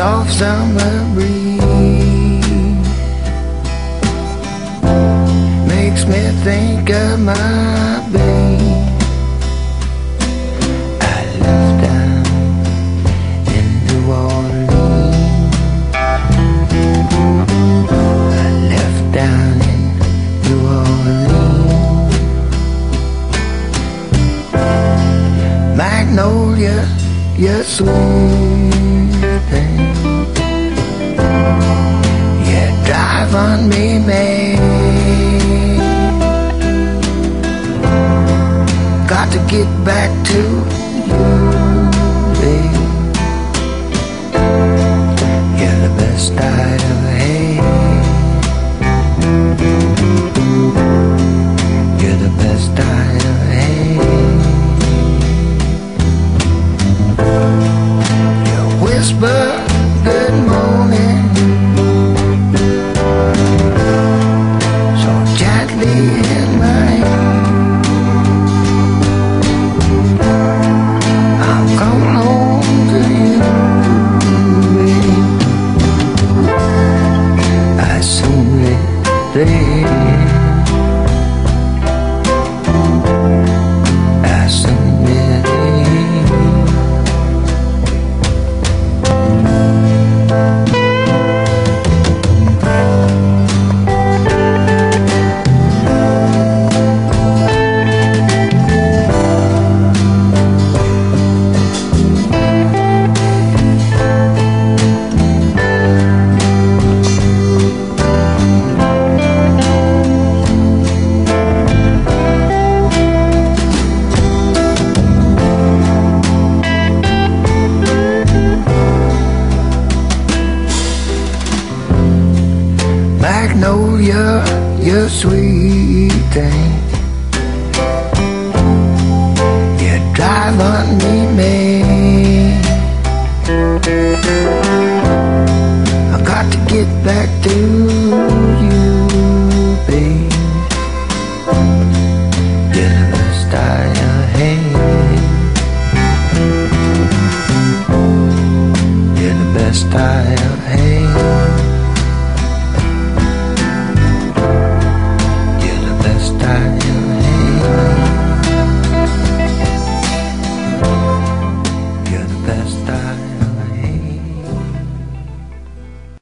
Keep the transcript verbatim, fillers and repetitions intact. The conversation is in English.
soft summer breeze makes me think of my babe. I left down in New Orleans. I left down in New Orleans. Magnolia, you're sweet thing. You drive on me mad. Got to get back to you, babe. You're the best I ever had. You're the best I ever had. You whisper good morning so gently in my ear. I'm coming home to you, babe. I soon live there. I soon live there. Magnolia, you're sweet thing. You drive on me mad. I got to get back to you, babe. You're the best I ever had. You're the best I ever had.